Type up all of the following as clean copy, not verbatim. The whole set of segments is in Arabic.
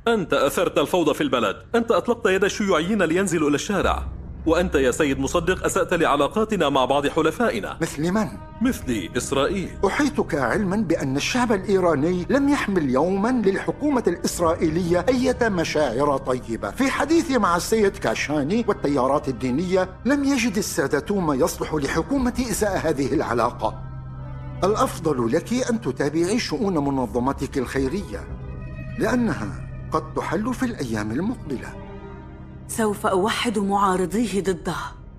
أنت أثرت الفوضى في البلد. أنت أطلقت يد الشيوعيين لينزلوا إلى الشارع. وأنت يا سيد مصدق أسأت لعلاقاتنا مع بعض حلفائنا. مثل من؟ مثل إسرائيل. أحيطك علما بأن الشعب الإيراني لم يحمل يوما للحكومة الإسرائيلية أي مشاعر طيبة. في حديثي مع السيد كاشاني والتيارات الدينية لم يجد السادة ما يصلح لحكومة إزاء هذه العلاقة. الأفضل لك أن تتابعي شؤون منظمتك الخيرية، لأنها قد تحل في الأيام المقبلة. سوف أوحد معارضيه ضده.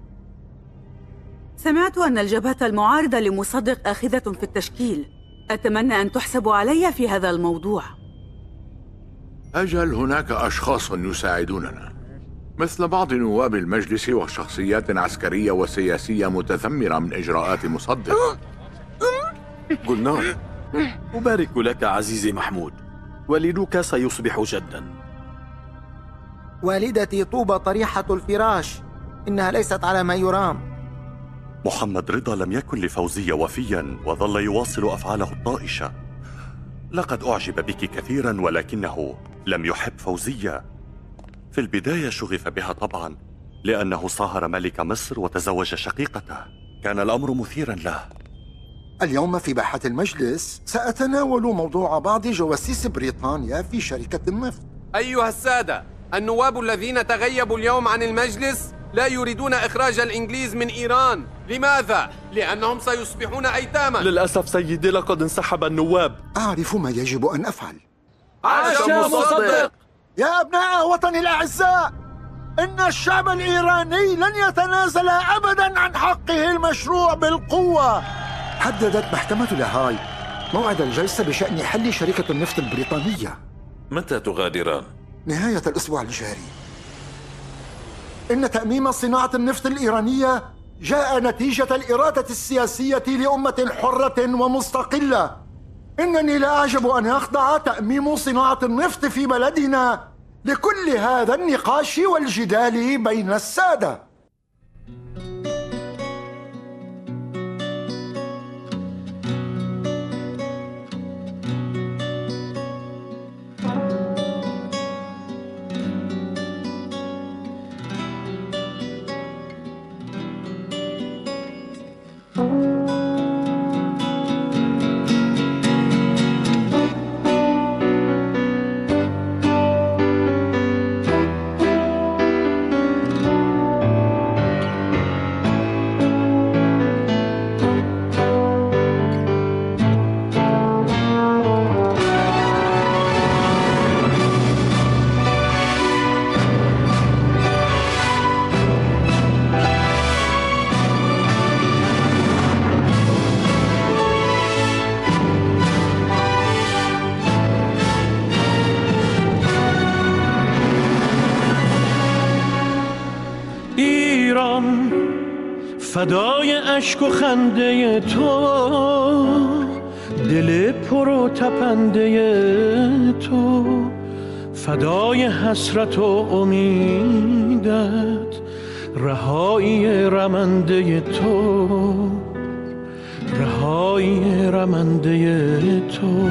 سمعت أن الجبهة المعارضة لمصدق آخذة في التشكيل. أتمنى أن تحسبوا علي في هذا الموضوع. أجل، هناك أشخاص يساعدوننا مثل بعض نواب المجلس وشخصيات عسكرية وسياسية متذمرة من إجراءات مصدق. قلنا أبارك لك عزيزي محمود، والدك سيصبح جدا. والدتي طوبى طريحة الفراش، إنها ليست على ما يرام. محمد رضا لم يكن لفوزية وفيا وظل يواصل أفعاله الطائشة. لقد أعجب بك كثيرا ولكنه لم يحب فوزية. في البداية شغف بها طبعا لأنه صاهر ملك مصر وتزوج شقيقته. كان الأمر مثيرا له. اليوم في باحة المجلس سأتناول موضوع بعض جواسيس بريطانيا في شركة النفط. أيها السادة، النواب الذين تغيبوا اليوم عن المجلس لا يريدون إخراج الإنجليز من إيران. لماذا؟ لأنهم سيصبحون أيتاما. للأسف سيدي، لقد انسحب النواب. أعرف ما يجب أن أفعل. عاش مصدق! يا أبناء وطني الأعزاء، إن الشعب الإيراني لن يتنازل أبدا عن حقه المشروع بالقوة. حددت محكمة لاهاي موعد الجلسة بشأن حل شركة النفط البريطانية. متى تغادران؟ نهاية الأسبوع الجاري. إن تأميم صناعة النفط الإيرانية جاء نتيجة الإرادة السياسية لأمة حرة ومستقلة. إنني لا أعجب أن يخضع تأميم صناعة النفط في بلدنا لكل هذا النقاش والجدال بين السادة. فدای اشک و خنده تو، دل پر و تپنده تو، فدای حسرت و امیدت، رهایی رمنده تو، رهایی رمنده تو.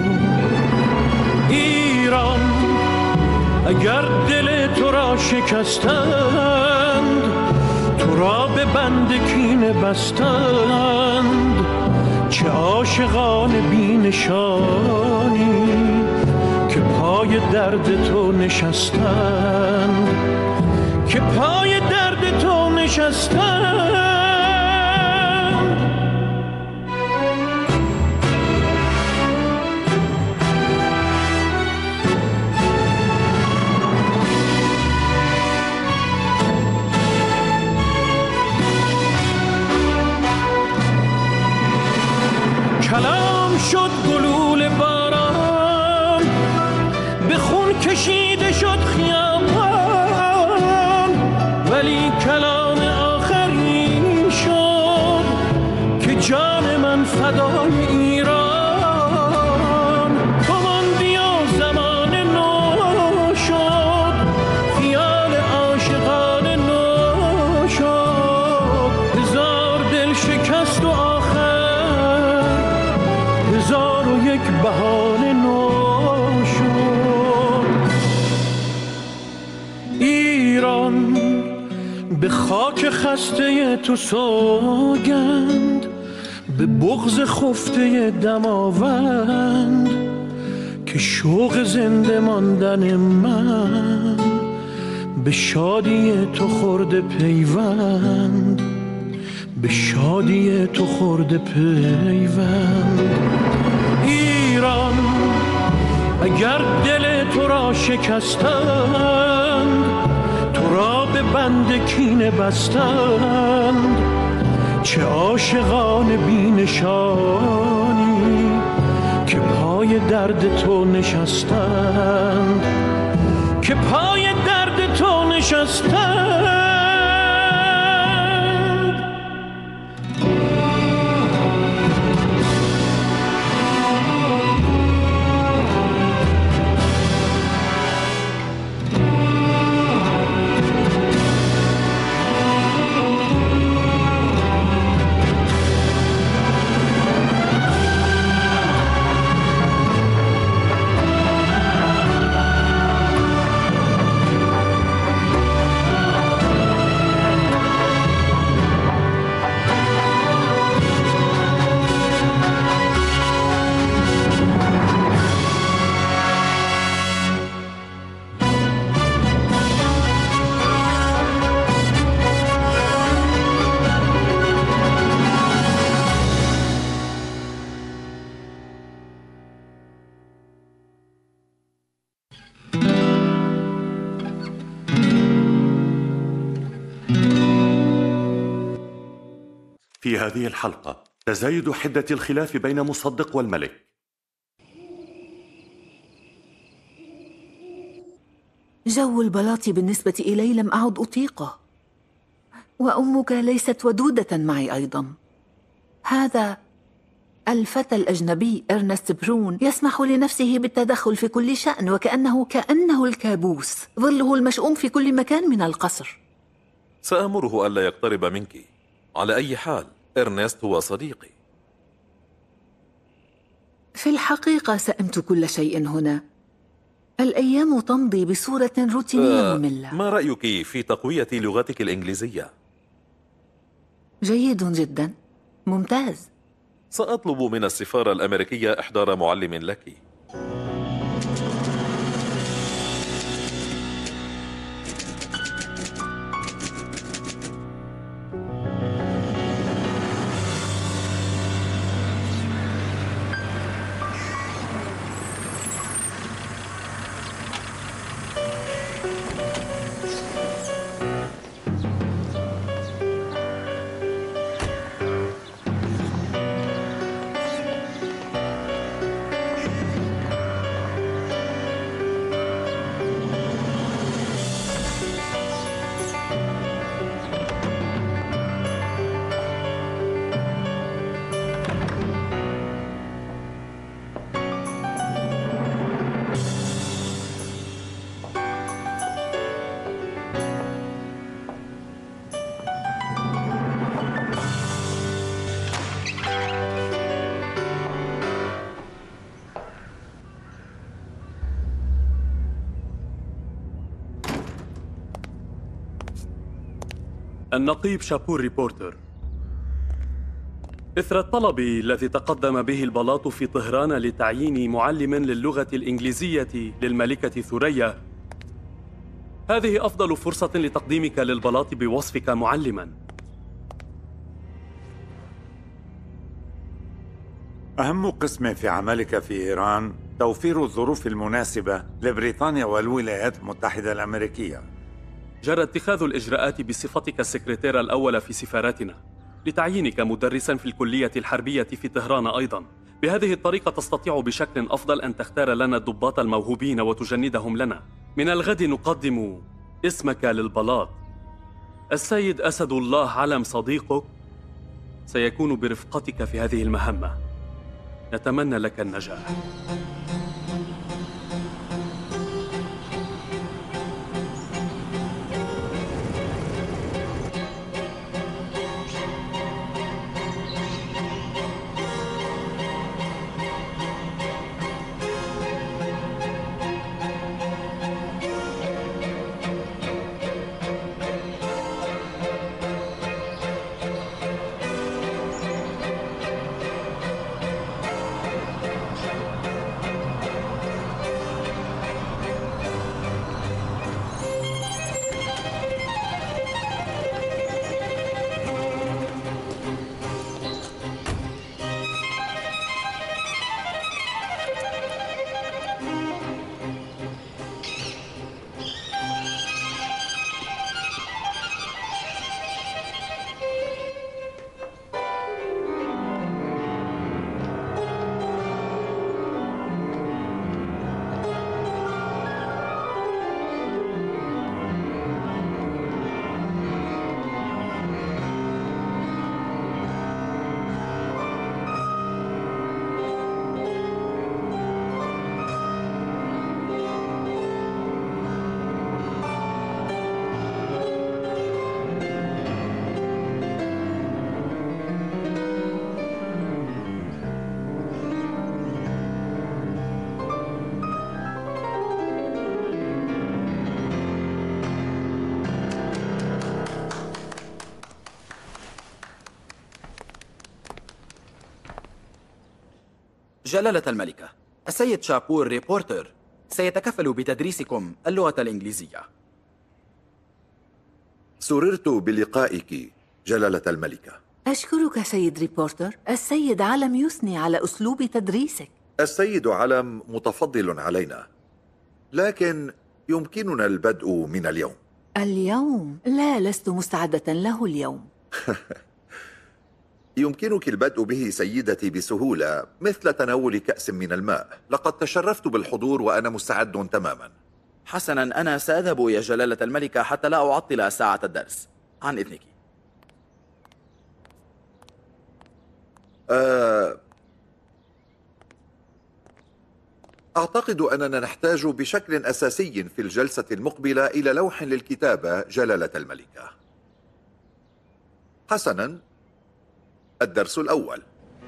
ایران اگر دل تو را شکستند، تو را به بند کینه بستند، چه عاشقان بی نشانی که پای درد تو نشستند، که پای درد تو نشستند. کلام شد گلوله باران، به خون کشیده شد خیابان، ولی کلام آخرین شد که جان من فدای ایران. تو ماندی و زمان نو شد، خیال عاشقان نو شد، هزار دل شکست و بهانه نو شد. خاک خسته تو سوگند، به بغض خفته دماوند، که شوق زنده ماندن من به شادی تو خورده پیوند، به شادی تو خورده پیوند. ایران اگر دل تو را شکستند، تو را به بند کینه بستند، چه عاشقان بی نشانی که پای درد تو نشستند، که پای درد تو نشستند. في هذه الحلقة تزايد حدة الخلاف بين مصدق والملك. جو البلاط بالنسبة إلي لم أعد أطيقه، وأمك ليست ودودة معي أيضا. هذا الفتى الأجنبي إرنست برون يسمح لنفسه بالتدخل في كل شأن، وكأنه الكابوس، ظله المشؤوم في كل مكان من القصر. سأمره ألا يقترب منك. على أي حال إرنست هو صديقي. في الحقيقة سئمت كل شيء هنا. الأيام تمضي بصورة روتينية مملة. ما رأيك في تقوية لغتك الإنجليزية؟ جيد جدا، ممتاز. سأطلب من السفارة الأمريكية إحضار معلم لك. النقيب شابور ريبورتر. إثر الطلب الذي تقدم به البلاط في طهران لتعيين معلم للغة الإنجليزية للملكة ثريا، هذه أفضل فرصة لتقديمك للبلاط بوصفك معلما. أهم قسم في عملك في إيران توفير الظروف المناسبة لبريطانيا والولايات المتحدة الأمريكية. جرى اتخاذ الإجراءات بصفتك السكرتير الأول في سفارتنا لتعيينك مدرسا في الكلية الحربية في طهران أيضا. بهذه الطريقة تستطيع بشكل أفضل أن تختار لنا الضباط الموهوبين وتجندهم لنا. من الغد نقدم اسمك للبلاط. السيد أسد الله علم صديقك سيكون برفقتك في هذه المهمة. نتمنى لك النجاح. جلالة الملكة، السيد شابور ريبورتر سيتكفل بتدريسكم اللغة الإنجليزية. سررت بلقائك جلالة الملكة. أشكرك سيد ريبورتر. السيد علم يثني على أسلوب تدريسك. السيد علم متفضل علينا، لكن يمكننا البدء من اليوم. اليوم؟ لا، لست مستعدة له اليوم. يمكنك البدء به سيدتي بسهولة، مثل تناول كأس من الماء. لقد تشرفت بالحضور وأنا مستعد تماما. حسنا، أنا سأذهب يا جلالة الملكة حتى لا أعطل ساعة الدرس. عن إذنك. أعتقد أننا نحتاج بشكل أساسي في الجلسة المقبلة إلى لوح للكتابة جلالة الملكة. حسنا، الدرس الأول.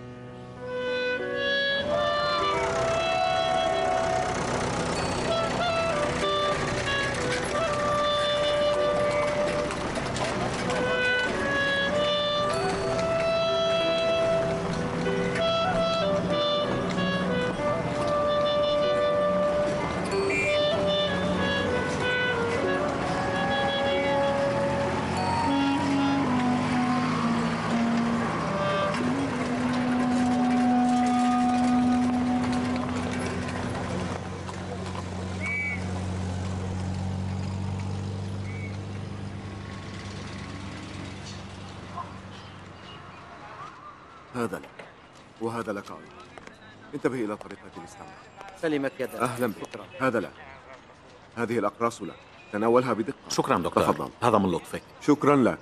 هذا لك وهذا لك أيضا. انتبه إلى طريقة الاستعمال. سلمت يدك. أهلا بك. هذا لك. هذه الأقراص لك، تناولها بدقة. شكرا دكتور. تفضل. هذا من لطفك. شكرا لك.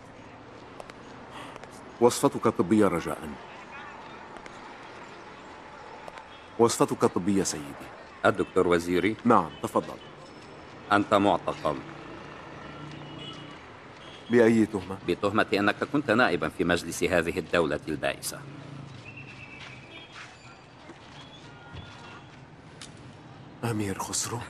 وصفتك الطبية رجاء. وصفتك الطبية سيدي. الدكتور وزيري. نعم، تفضل. أنت معتقل. بأي تهمة؟ بتهمة أنك كنت نائبا في مجلس هذه الدولة البائسة. أمير خسرو.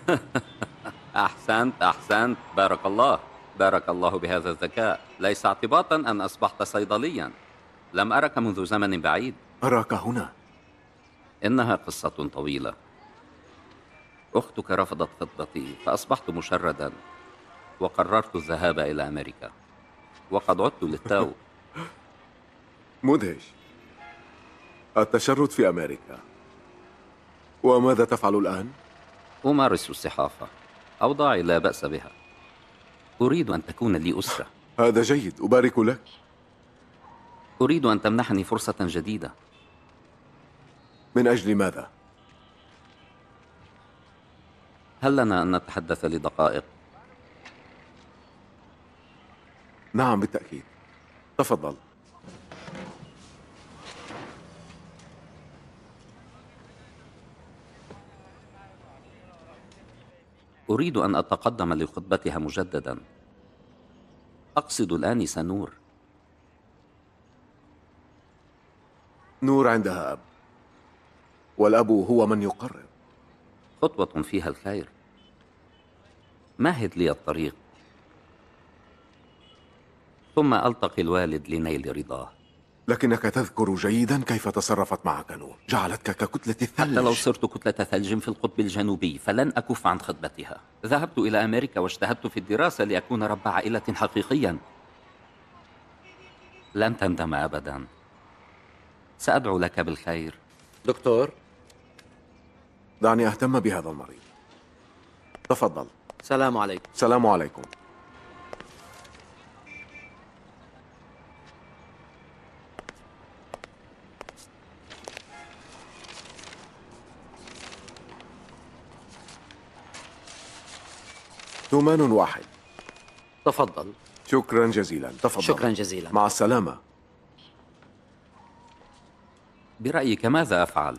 أحسنت. بارك الله. بارك الله بهذا الذكاء. ليس اعتباطا أن أصبحت صيدليا. لم أرك منذ زمن بعيد. أراك هنا. إنها قصة طويلة. أختك رفضت خطبتي فأصبحت مشردا، وقررت الذهاب إلى أمريكا، وقد عدت للتو. مدهش. التشرد في أمريكا. وماذا تفعل الآن؟ أمارس الصحافة. أوضاعي لا بأس بها. أريد أن تكون لي أسرة. هذا جيد، أبارك لك. أريد أن تمنحني فرصة جديدة. من أجل ماذا؟ هل لنا أن نتحدث لدقائق؟ نعم بالتأكيد. تفضل. أريد أن أتقدم لخطبتها مجددا. أقصد الآنسة نور. نور عندها أب، والأب هو من يقرر. خطوة فيها الخير. مهد لي الطريق، ثم ألتقي الوالد لنيل رضاه. لكنك تذكر جيدا كيف تصرفت معك نور. جعلتك ككتلة الثلج. حتى لو صرت كتلة ثلج في القطب الجنوبي فلن أكف عن خطبتها. ذهبت إلى أمريكا واجتهدت في الدراسة لأكون رب عائلة حقيقيا. لن تندم أبدا. سأدعو لك بالخير. دكتور، دعني أهتم بهذا المريض. تفضل. سلام عليكم. سلام عليكم. ثمان واحد. تفضل. شكرا جزيلا. تفضل. شكرا جزيلا. مع السلامة. برأيك ماذا أفعل؟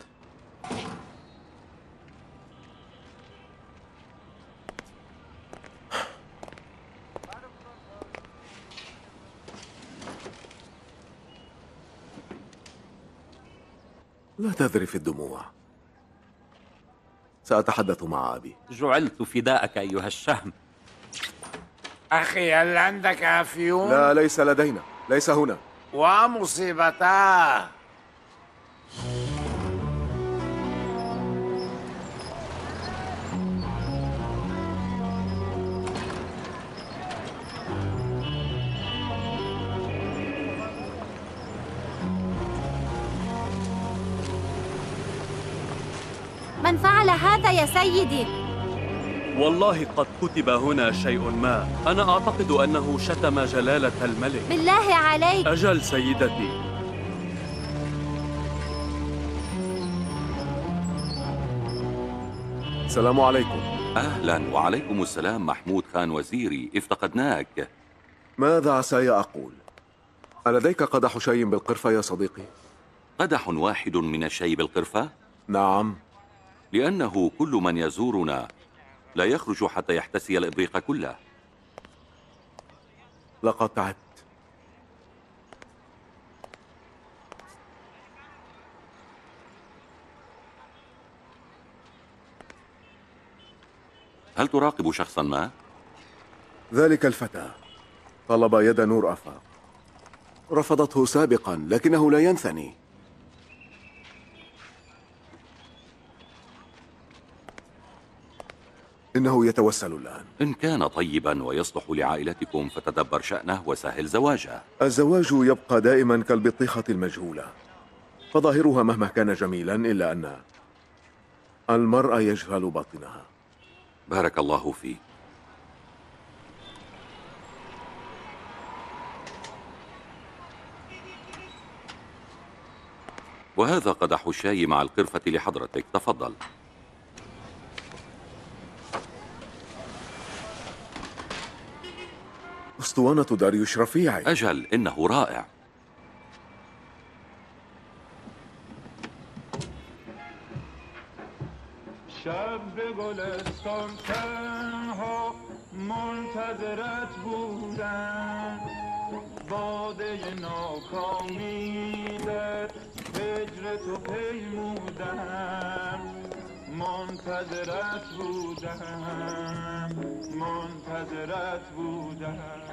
لا تذرف الدموع. سأتحدث مع أبي. جعلت فداءك أيها الشهم. أخي، هل عندك أفيون؟ لا، ليس لدينا. ليس هنا. ومصيبتاه. هذا يا سيدي؟ والله قد كتب هنا شيء ما. أنا أعتقد أنه شتم جلالة الملك. بالله عليك. أجل سيدتي. السلام عليكم. أهلا وعليكم السلام محمود خان وزيري، افتقدناك. ماذا عساي أقول؟ ألديك قدح شاي بالقرفة يا صديقي؟ قدح واحد من الشاي بالقرفة؟ نعم. لأنه كل من يزورنا لا يخرج حتى يحتسي الإبريق كله. لقد تعبت. هل تراقب شخصا ما؟ ذلك الفتى طلب يد نور أفاق، رفضته سابقا لكنه لا ينثني. إنه يتوسل الآن. إن كان طيبا ويصلح لعائلتكم فتدبر شأنه وسهل زواجه. الزواج يبقى دائما كالبطيخة المجهولة، فظاهرها مهما كان جميلا إلا أن المرأة يجهل باطنها. بارك الله فيك. وهذا قدح الشاي مع القرفة لحضرتك، تفضل. أسطوانة داريوش رفيعي. أجل، إنه رائع. شب به گلستان تنها منتظرت بودم، باده ناکامی در هجر تو پیمودم، منتظرت بودم، منتظرت بودم.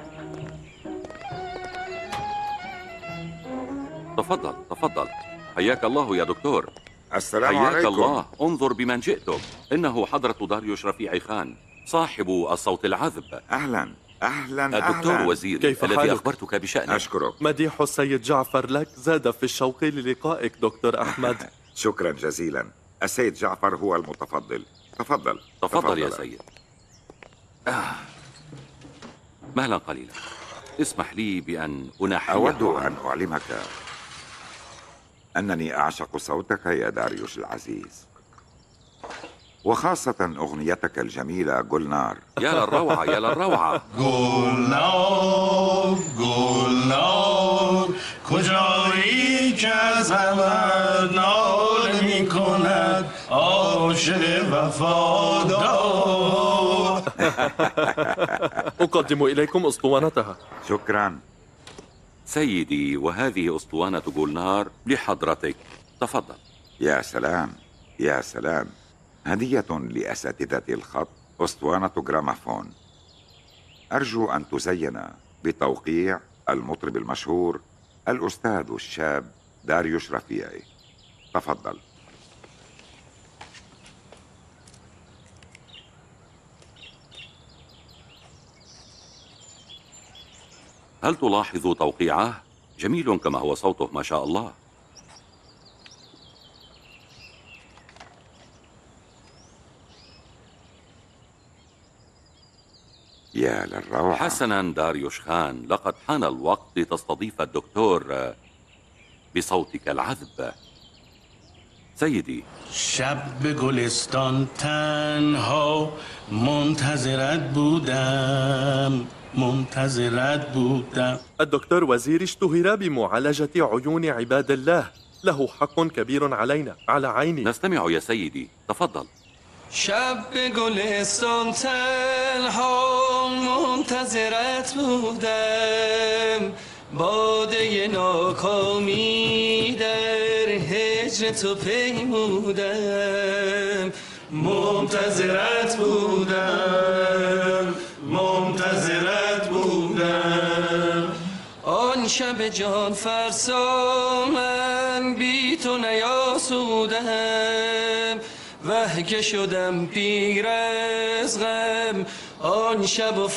تفضل تفضل. حياك الله يا دكتور. السلام حياك عليكم. الله. انظر بمن جئتم، إنه حضرة داريوش رفيعي خان صاحب الصوت العذب. أهلا أهلا. الدكتور أهلا. وزيري كيف الذي حالك؟ أخبرتك بشأنه. أشكرك. مديح السيد جعفر لك زاد في الشوق للقائك دكتور أحمد. شكرا جزيلا. السيد جعفر هو المتفضل. تفضل تفضل يا سيد. مهلا قليلا. اسمح لي بأن أنحيه. أود أن أعلمك أنني أعشق صوتك يا داريوش العزيز، وخاصة أغنيتك الجميلة گلنار. يا للروعة يا للروعة. گلنار گلنار کجایی که از همه ناله می کند عاشق وفادار. أقدم إليكم أسطوانتها. شكرا سيدي، وهذه أسطوانة گلنار لحضرتك، تفضل. يا سلام يا سلام، هدية لأساتذة الخط، أسطوانة جرامافون. أرجو أن تزين بتوقيع المطرب المشهور الأستاذ الشاب داريوش رفيعي. تفضل. هل تلاحظ توقيعه؟ جميل كما هو صوته ما شاء الله. يا للروعة. حسنا داريوش خان، لقد حان الوقت لتستضيف الدكتور بصوتك العذب. سيدي. شب به گلستان تنها منتظرت بودم، منتظرت بودم. الدكتور وزير اشتهر بمعالجة عيون عباد الله، له حق كبير علينا، على عيني. نستمع يا سيدي، تفضل. شب به گلستان تنها منتظرت بودم، باده ناکامی در هجر تو پیمودم، منتظرت بودم، منتظرت بودم. آن شب جان فرسا من بی تو نیاسودم، وه که شدم پیر از غم آن شب و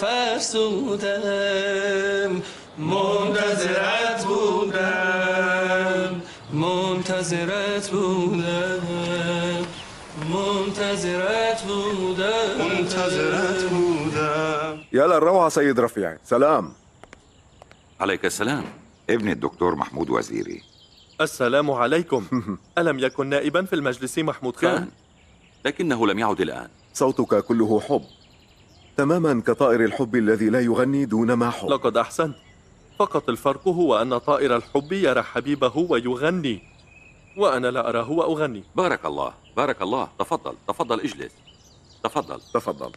فرسودم، منتظرت بودم، منتظرت بودم، منتظرت بودم. يا للروعة سيد رفيع، سلام. عليك السلام. ابن الدكتور محمود وزيري. السلام عليكم. ألم يكن نائبا في المجلس محمود خان؟ لكنه لم يعد الآن. صوتك كله حب، تماما كطائر الحب الذي لا يغني دون ما حب. لقد أحسنت، فقط الفرق هو أن طائر الحب يرى حبيبه ويغني، وأنا لا أراه وأغني. بارك الله بارك الله. تفضل تفضل اجلس. تفضل تفضل.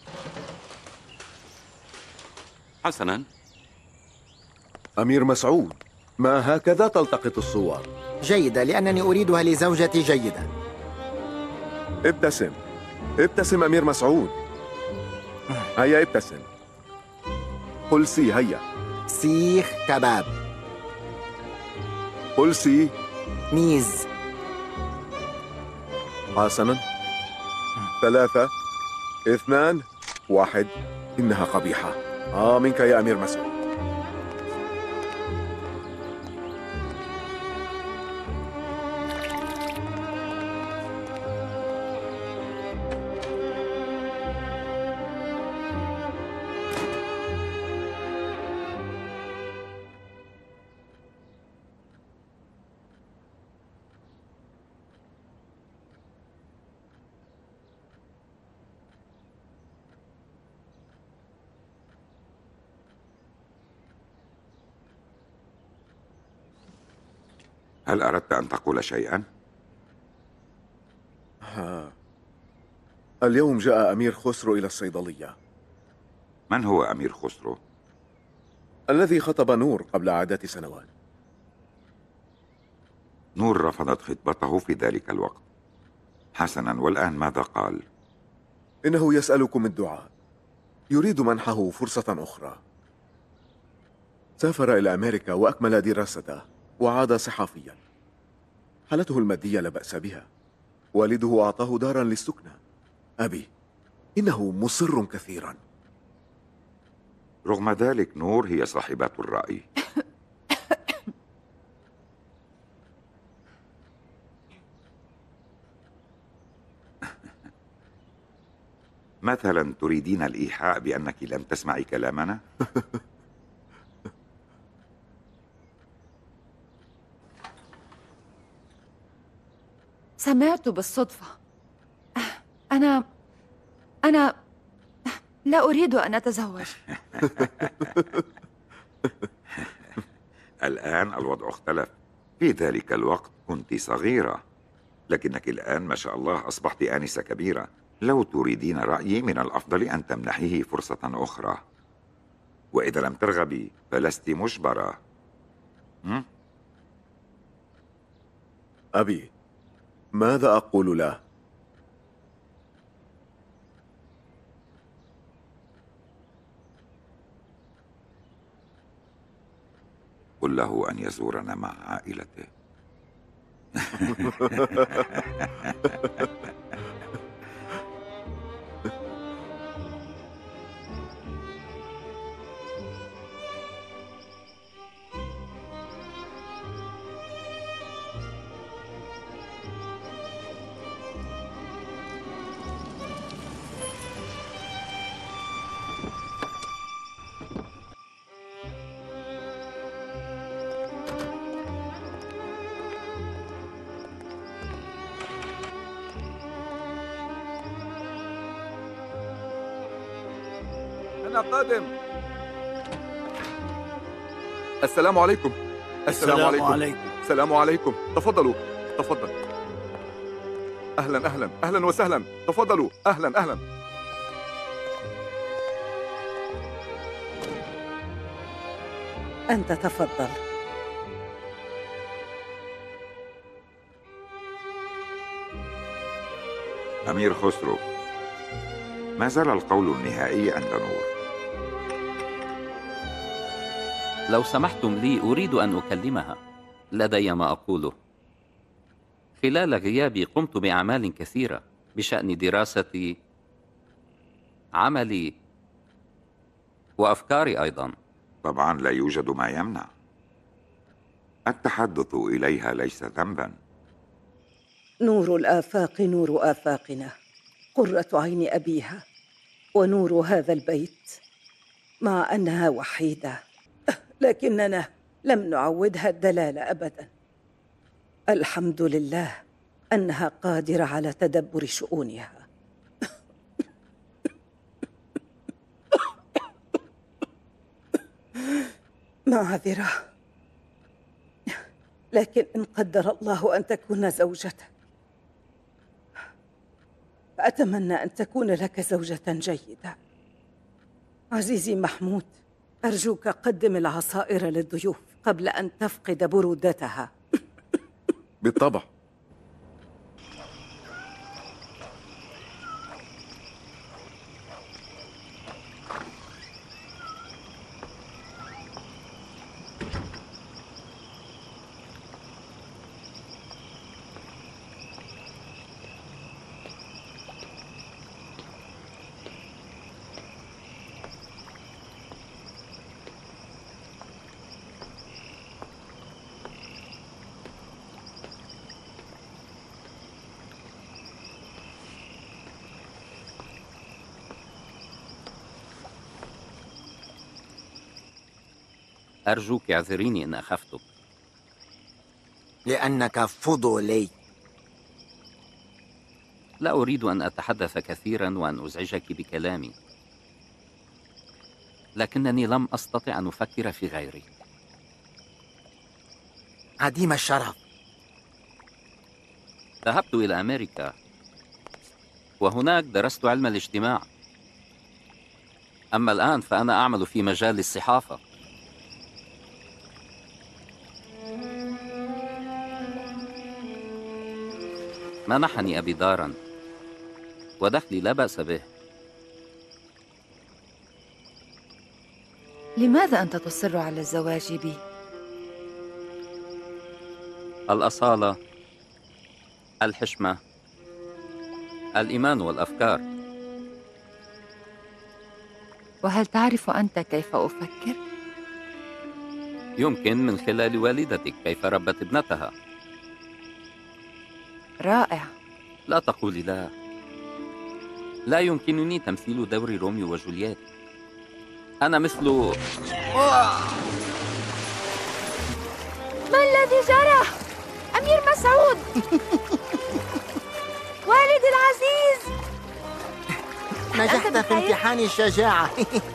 حسنا. أمير مسعود، ما هكذا تلتقط الصور؟ جيدة، لأنني أريدها لزوجتي جيدة. ابتسم ابتسم أمير مسعود. هيا ابتسم. قل سي. هيا. سيخ كباب. قل سي. ميز. حسنا. 3 2 1. إنها قبيحة. منك يا أمير مسعود. هل أردت أن تقول شيئا؟ اليوم جاء أمير خسرو إلى الصيدلية. من هو أمير خسرو؟ الذي خطب نور قبل عدة سنوات. نور رفضت خطبته في ذلك الوقت. حسنا، والآن ماذا قال؟ إنه يسألكم الدعاء، يريد منحه فرصة أخرى. سافر إلى أمريكا وأكمل دراسته وعاد صحفيا. حالته المادية لا بأس بها، والده أعطاه دارا للسكنة. أبي، إنه مصر كثيرا. رغم ذلك نور هي صاحبة الرأي. مثلا تريدين الإيحاء بأنك لم تسمعي كلامنا؟ سمعت بالصدفة. أنا لا أريد أن أتزوج. الآن الوضع اختلف. في ذلك الوقت كنت صغيرة، لكنك الآن ما شاء الله أصبحت آنسة كبيرة. لو تريدين رأيي من الأفضل أن تمنحيه فرصة أخرى، وإذا لم ترغبي فلست مجبرة. أبي، ماذا أقول له؟ قل له أن يزورنا مع عائلته. أنا قادم. السلام عليكم. السلام عليكم. السلام عليكم. تفضلوا تفضل. أهلا أهلا أهلا وسهلا. تفضلوا. أهلا أهلا. أنت تفضل. أمير خسرو، ما زال القول النهائي عند نور. لو سمحتم لي أريد أن أكلمها، لدي ما أقوله. خلال غيابي قمت بأعمال كثيرة بشأن دراستي، عملي، وأفكاري أيضا. طبعا لا يوجد ما يمنع. التحدث إليها ليس ذنبا. نور الآفاق نور آفاقنا، قرة عين أبيها ونور هذا البيت، مع أنها وحيدة لكننا لم نعودها الدلال أبدا. الحمد لله أنها قادرة على تدبر شؤونها. معذرة، لكن إن قدر الله أن تكون زوجتك فأتمنى أن تكون لك زوجة جيدة. عزيزي محمود، أرجوك قدم العصائر للضيوف قبل أن تفقد برودتها. بالطبع. أرجوك اعذريني إن أخفتك. لأنك فضولي. لا أريد أن أتحدث كثيرا وأن أزعجك بكلامي، لكنني لم أستطع أن أفكر في غيري. عديم الشرف. ذهبت إلى أمريكا وهناك درست علم الاجتماع. أما الآن فأنا أعمل في مجال الصحافة. منحني أبي دارا ودخلي لا بأس به. لماذا أنت تصر على الزواج بي؟ الأصالة، الحشمة، الإيمان والأفكار. وهل تعرف أنت كيف أفكر؟ يمكن من خلال والدتك كيف ربت ابنتها. رائع. لا تقولي لا. لا يمكنني تمثيل دور روميو وجولييت. أنا مثل ما الذي جرى؟ أمير مسعود والدي العزيز، نجحت في امتحان الشجاعة.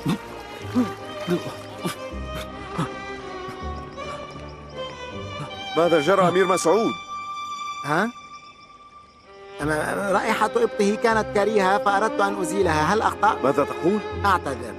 ماذا جرى أمير مسعود؟ ها؟ رائحة إبطه كانت كريهة فأردت أن أزيلها، هل أخطأ؟ ماذا تقول؟ أعتذر.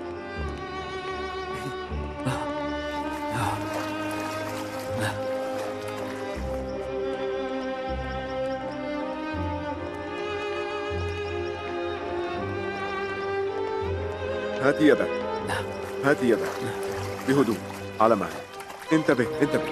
هات يدك، هات يدك بهدوء، على مهلك. انتبه انتبه.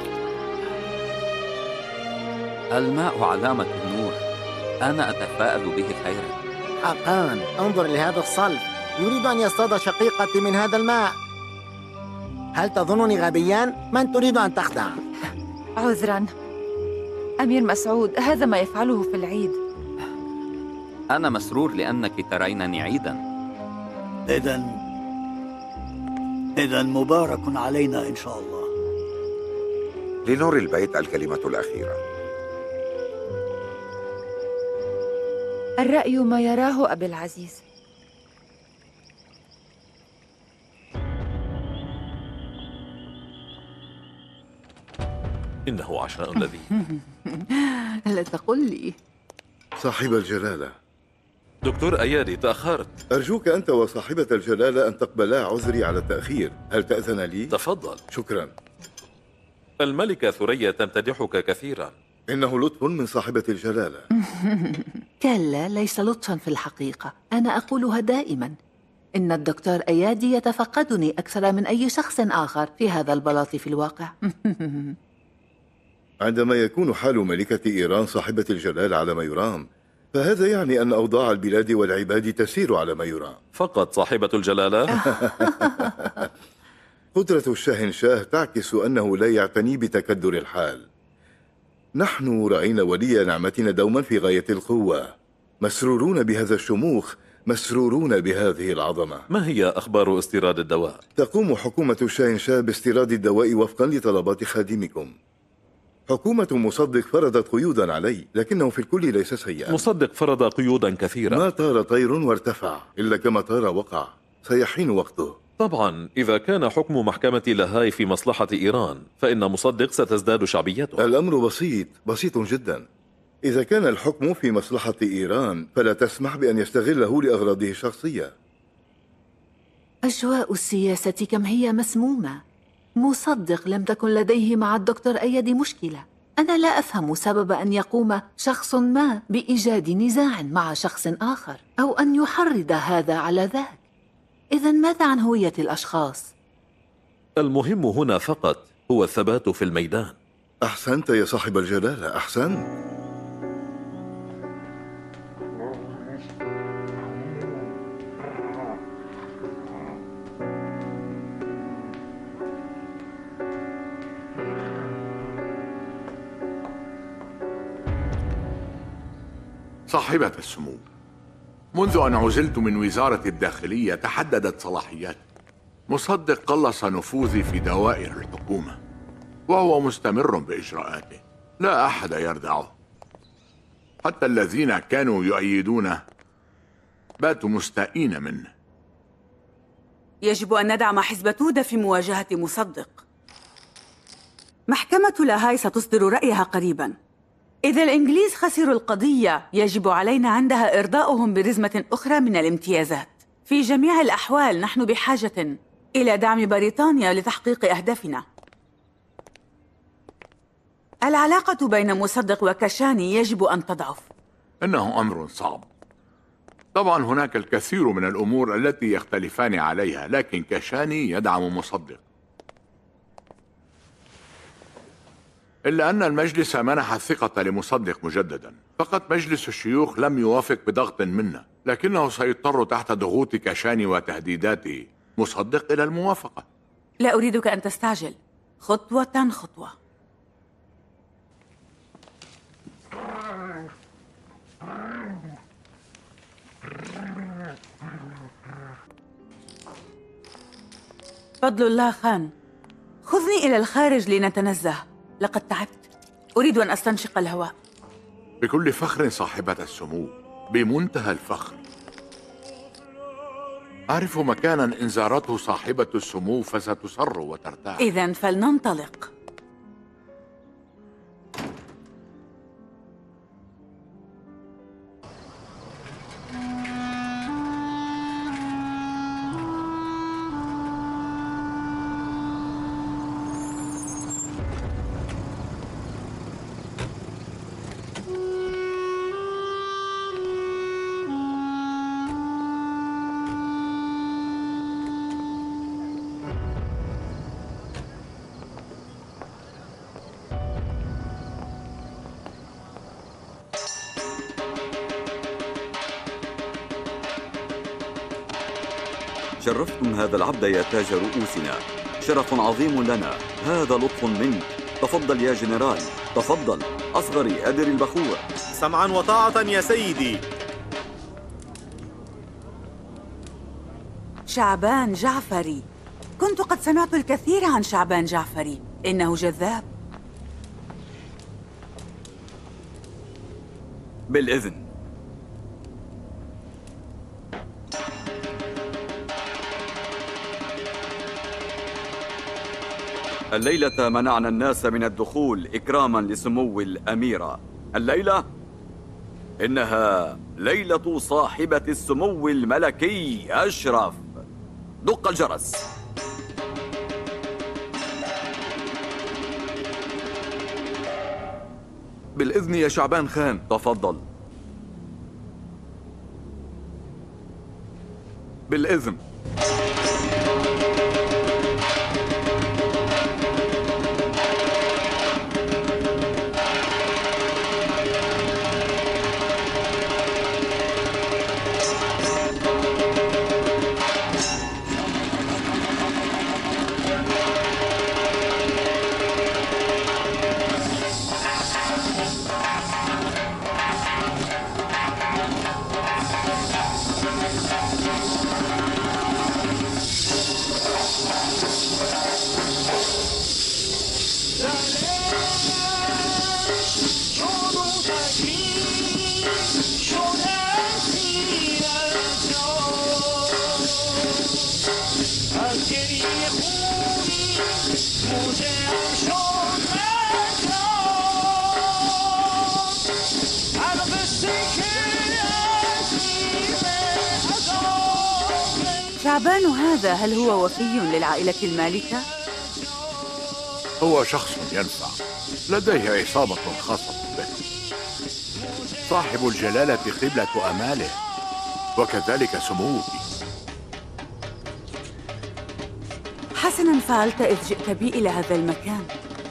الماء علامة النور، أنا أتفائل به خيرا. حقا، انظر لهذا الصلب، يريد أن يصطاد شقيقتي من هذا الماء. هل تظنني غبيا؟ من تريد أن تخدع؟ عذرا أمير مسعود، هذا ما يفعله في العيد. أنا مسرور لأنك ترينني عيدا. إذا مبارك علينا إن شاء الله. لنور البيت الكلمة الأخيرة. الرأي ما يراه أبي العزيز. إنه عشاء لذيذ. لا تقل لي. صاحب الجلالة. دكتور أيادي، تأخرت. أرجوك أنت وصاحبة الجلالة أن تقبلا عذري على التأخير. هل تأذن لي؟ تفضل. شكرا. الملكة ثريا تمتدحك كثيرا. إنه لطف من صاحبة الجلالة. كلا، ليس لطفا في الحقيقة. أنا أقولها دائما. إن الدكتور أيادي يتفقدني أكثر من أي شخص آخر في هذا البلاط في الواقع. عندما يكون حال ملكة إيران صاحبة الجلال على ما يرام، فهذا يعني أن أوضاع البلاد والعباد تسير على ما يرام. فقط صاحبة الجلالة؟ قدرة الشاهنشاه تعكس أنه لا يعتني بتكدر الحال. نحن رأينا ولي نعمتنا دوما في غاية القوة، مسرورون بهذا الشموخ، مسرورون بهذه العظمة. ما هي أخبار استيراد الدواء؟ تقوم حكومة الشاهنشاه باستيراد الدواء وفقا لطلبات خادمكم. حكومة مصدق فرضت قيودا علي، لكنه في الكل ليس سيئا. مصدق فرض قيودا كثيرة. ما طار طير وارتفع، إلا كما طار وقع، سيحين وقته. طبعا إذا كان حكم محكمة لاهاي في مصلحة إيران فإن مصدق ستزداد شعبيته. الأمر بسيط جدا. إذا كان الحكم في مصلحة إيران فلا تسمح بأن يستغله لأغراضه الشخصية. أجواء السياسة كم هي مسمومة. مصدق لم تكن لديه مع الدكتور أيدي مشكلة. أنا لا أفهم سبب أن يقوم شخص ما بإيجاد نزاع مع شخص آخر أو أن يحرض هذا على ذاك. إذن ماذا عن هوية الأشخاص؟ المهم هنا فقط هو الثبات في الميدان. أحسنت يا صاحب الجلالة، أحسنت. صاحبة السمو، منذ أن عزلت من وزارة الداخلية تحددت صلاحياتي. مصدق قلص نفوذي في دوائر الحكومة وهو مستمر بإجراءاته، لا أحد يردعه. حتى الذين كانوا يؤيدونه باتوا مستائين منه. يجب أن ندعم حزب توده في مواجهة مصدق. محكمة لاهاي ستصدر رأيها قريباً. إذا الإنجليز خسروا القضية يجب علينا عندها إرضاؤهم برزمة أخرى من الامتيازات. في جميع الأحوال نحن بحاجة إلى دعم بريطانيا لتحقيق أهدافنا. العلاقة بين مصدق وكشاني يجب أن تضعف. إنه أمر صعب. طبعا هناك الكثير من الأمور التي يختلفان عليها، لكن كشاني يدعم مصدق. إلا أن المجلس منح الثقة لمصدق مجددا. فقط مجلس الشيوخ لم يوافق بضغط منا، لكنه سيضطر تحت ضغوط كشاني وتهديدات مصدق إلى الموافقة. لا أريدك أن تستعجل، خطوة خطوة. فضل الله خان، خذني إلى الخارج لنتنزه، لقد تعبت. أريد أن أستنشق الهواء. بكل فخر صاحبة السمو، بمنتهى الفخر. أعرف مكانا إن زارته صاحبة السمو فستسر وترتاح. إذن فلننطلق. شرفتم هذا العبد يا تاج رؤوسنا، شرف عظيم لنا، هذا لطف منك. تفضل يا جنرال، تفضل. أصغري أدر البخور. سمعا وطاعة يا سيدي. شعبان جعفري، كنت قد سمعت الكثير عن شعبان جعفري، إنه جذاب. بالإذن. الليلة منعنا الناس من الدخول إكراما لسمو الأميرة. الليلة إنها ليلة صاحبة السمو الملكي أشرف. دق الجرس. بالإذن يا شعبان خان. تفضل. بالإذن. شعبان هذا هل هو وفي للعائلة المالكة؟ هو شخص ينفع، لديه عصابة خاصة به، صاحب الجلالة قبلة أماله، وكذلك سموه. حسناً فعلت إذ جئت بي إلى هذا المكان.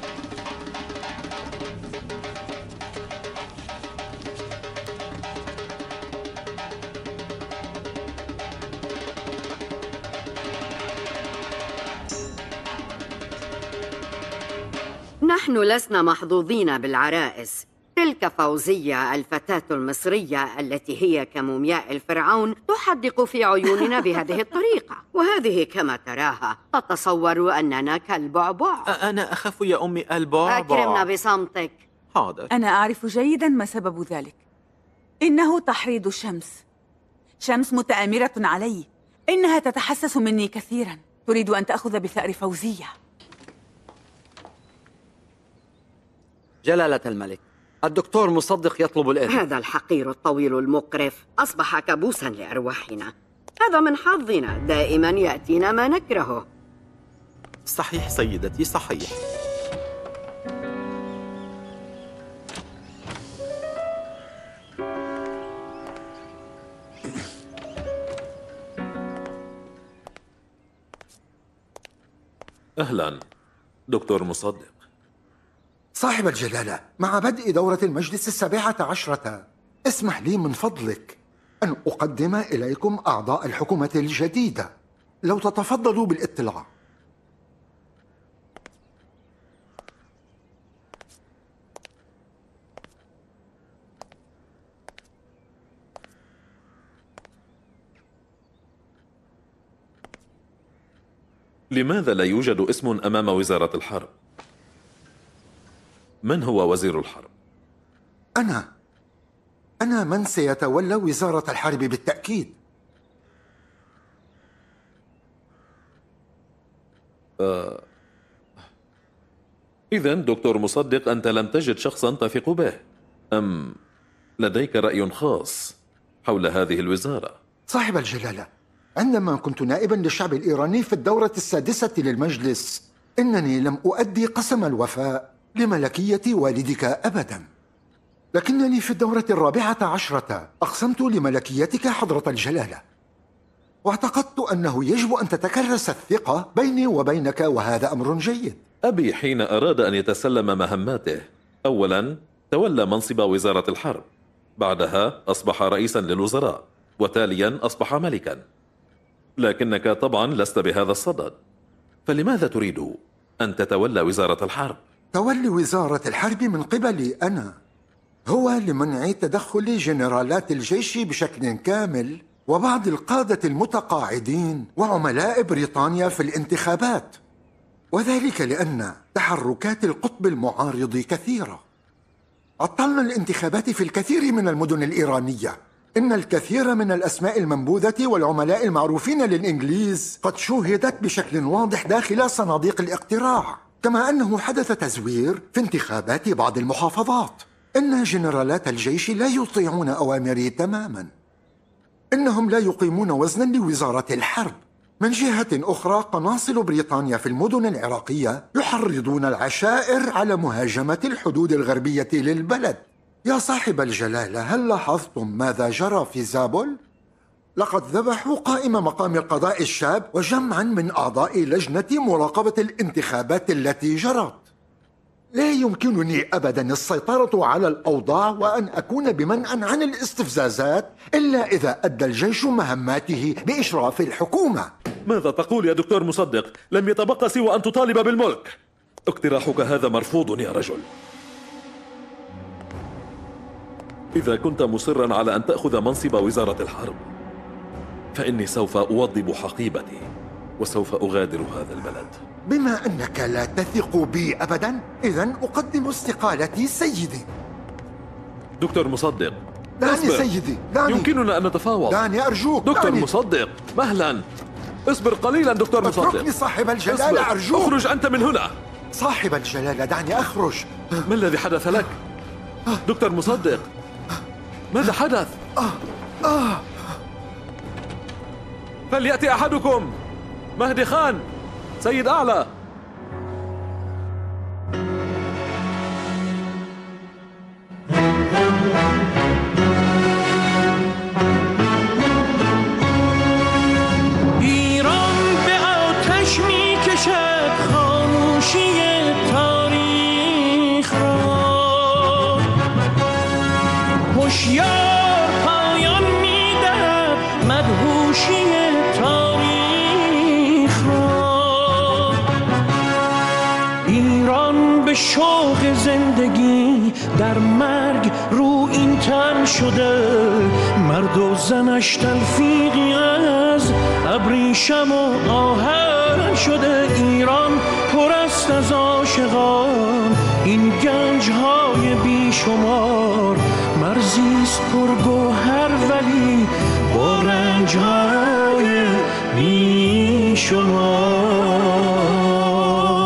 نحن لسنا محظوظين بالعرائس. تلك فوزية الفتاة المصرية التي هي كمومياء الفرعون تحدق في عيوننا بهذه الطريقة، وهذه كما تراها تتصور أننا كالبعبع. أنا أخاف يا أمي البعبع. أكرمنا بصمتك. حاضر. أنا أعرف جيداً ما سبب ذلك. إنه تحريض الشمس. شمس متآمرة علي. إنها تتحسس مني كثيراً. تريد أن تأخذ بثأر فوزية. جلالة الملك، الدكتور مصدق يطلب الإذن. هذا الحقير الطويل المقرف أصبح كابوساً لأرواحنا. هذا من حظنا، دائماً يأتينا ما نكرهه. صحيح سيدتي، صحيح. أهلاً دكتور مصدق. صاحب الجلالة، مع بدء دورة المجلس 17 اسمح لي من فضلك أن أقدم إليكم أعضاء الحكومة الجديدة، لو تتفضلوا بالاطلاع. لماذا لا يوجد اسم أمام وزارة الحرب؟ من هو وزير الحرب؟ أنا من سيتولى وزارة الحرب بالتأكيد. إذن دكتور مصدق، أنت لم تجد شخصا تثق به، أم لديك رأي خاص حول هذه الوزارة؟ صاحب الجلالة، عندما كنت نائبا للشعب الإيراني في الدورة 6 للمجلس، إنني لم أؤدي قسم الوفاء لملكية والدك أبدا، لكنني في الدورة 14 أقسمت لملكيتك حضرة الجلالة، واعتقدت أنه يجب أن تتكرس الثقة بيني وبينك، وهذا أمر جيد. أبي حين أراد أن يتسلم مهماته، أولا تولى منصب وزارة الحرب، بعدها أصبح رئيسا للوزراء، وتاليا أصبح ملكا، لكنك طبعا لست بهذا الصدد، فلماذا تريد أن تتولى وزارة الحرب؟ تولي وزارة الحرب من قبلي أنا هو لمنع تدخل جنرالات الجيش بشكل كامل وبعض القادة المتقاعدين وعملاء بريطانيا في الانتخابات، وذلك لأن تحركات القطب المعارض كثيرة. عطلنا الانتخابات في الكثير من المدن الإيرانية. إن الكثير من الأسماء المنبوذة والعملاء المعروفين للإنجليز قد شوهدت بشكل واضح داخل صناديق الاقتراع، كما أنه حدث تزوير في انتخابات بعض المحافظات. إن جنرالات الجيش لا يطيعون أوامري تماما، إنهم لا يقيمون وزنا لوزارة الحرب. من جهة أخرى، قناصل بريطانيا في المدن العراقية يحرضون العشائر على مهاجمة الحدود الغربية للبلد. يا صاحب الجلالة، هل لاحظتم ماذا جرى في زابل؟ لقد ذبحوا قائم مقام القضاء الشاب وجمعا من أعضاء لجنة مراقبة الانتخابات التي جرت. لا يمكنني أبدا السيطرة على الأوضاع وأن أكون بمنأى عن الاستفزازات إلا إذا أدى الجيش مهماته بإشراف الحكومة. ماذا تقول يا دكتور مصدق؟ لم يتبقى سوى أن تطالب بالملك. اقتراحك هذا مرفوض يا رجل. إذا كنت مصرا على أن تأخذ منصب وزارة الحرب، فإني سوف أوضب حقيبتي وسوف أغادر هذا البلد. بما أنك لا تثق بي أبدا، إذن أقدم استقالتي سيدي. دكتور مصدق، دعني أصبر. سيدي، دعني. يمكننا أن نتفاوض. دعني أرجوك، دكتور دعني. مصدق، مهلا. اصبر قليلا دكتور مصدق. اتركني صاحب الجلالة أرجوك. اخرج أنت من هنا. صاحب الجلالة دعني أخرج. ما الذي حدث لك؟ دكتور مصدق، ماذا حدث؟ فليأتي أحدكم. مهدي خان، سيد أعلى. هوشیار پایان می‌دهد مدهوشی تاریخ را. ایران به شوق زندگی در مرگ رو این تن شده، مرد و زنش تلفیقی از ابریشم و آهن شده. ایران پر است از عاشقان، این گنج‌های بیشمار، مرزیست پرگوهر ولی با رنج‌های بیشمار.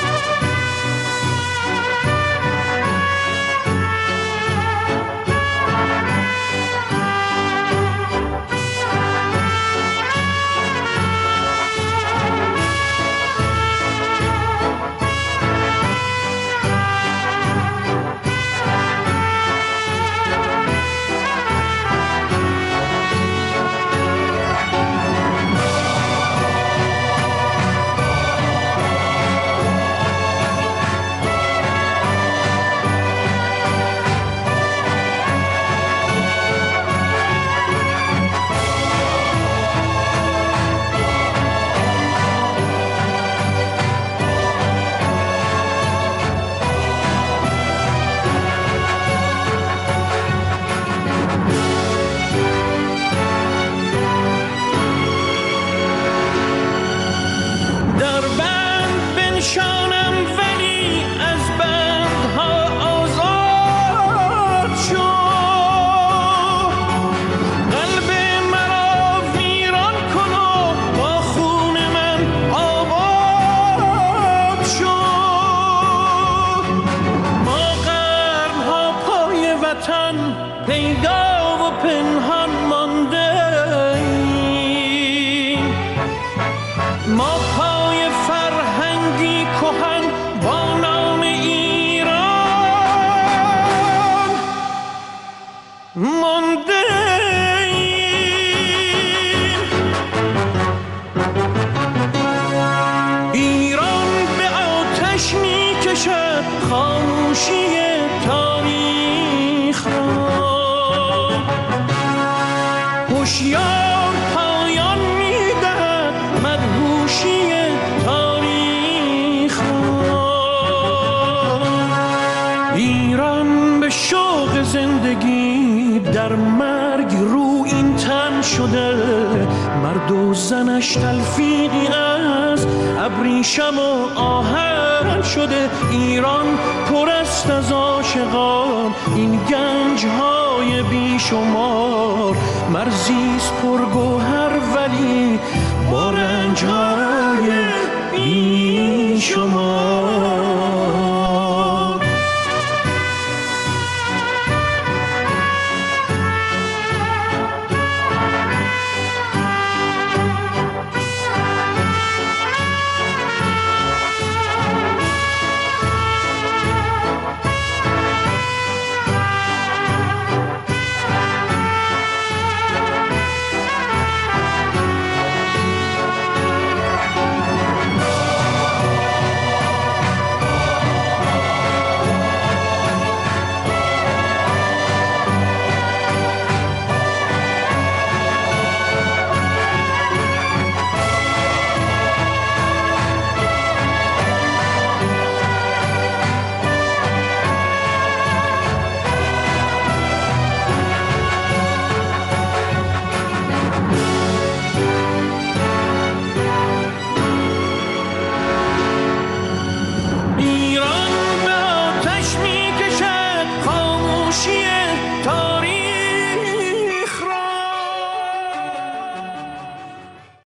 هوشیار پایان می‌دهد مدهوشی تاریخ را. ایران به شوق زندگی در مرگ رو این تن شده، مرد و زنش تلفیقی از ابریشم و آهن شده. ایران پر است از عاشقان، این گنج‌های بیشمار، مرزیست پرگوهر ولی